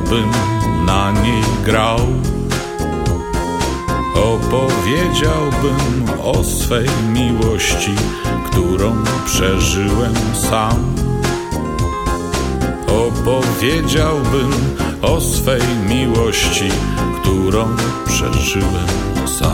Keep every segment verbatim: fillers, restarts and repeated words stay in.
bym na niej grał. Opowiedziałbym o swej miłości, którą przeżyłem sam. Opowiedziałbym o swej miłości, którą przeżyłem sam.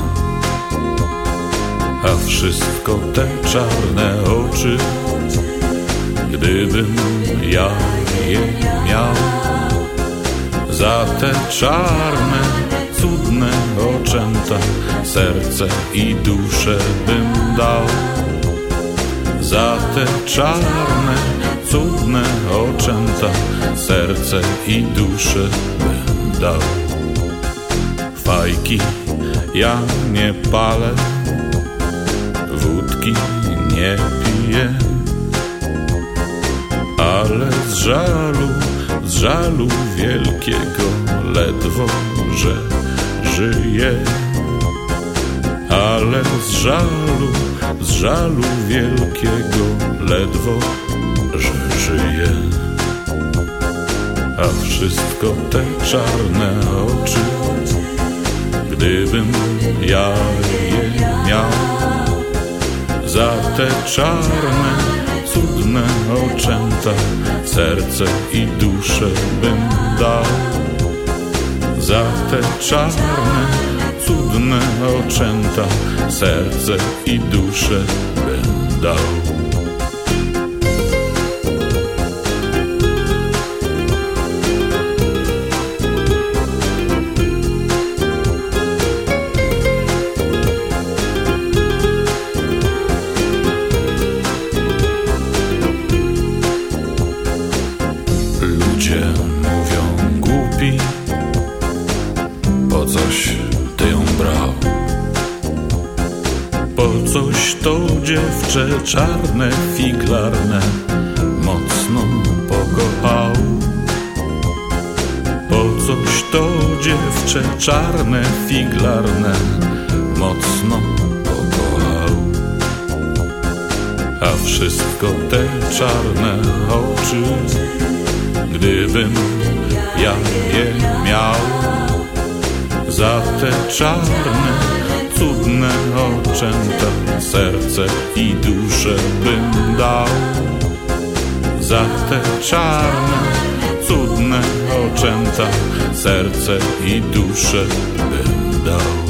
A wszystko te czarne oczy, gdybym ja je miał, za te czarne, cudne oczęta serce i duszę bym dał. Za te czarne, cudne oczęta serce i duszę bym dał. Fajki ja nie palę, wódki nie piję, ale z żalu, z żalu wielkiego ledwo, że żyję. Ale z żalu, z żalu wielkiego ledwo, że żyję. A wszystko te czarne oczy, gdybym ja je miał, za te czarne, cudne oczęta serce i duszę bym dał. Za te czarne, cudne oczęta serce i duszę bym dał. Ludzie mówią głupi, po coś ty ją brał, po coś to dziewczę czarne, figlarne mocno pokochał. Po coś to dziewczę czarne, figlarne mocno pokochał. A wszystko te czarne oczy, gdybym ja je miał, za te czarne, cudne oczęta serce i duszę bym dał. Za te czarne, cudne oczęta serce i duszę bym dał.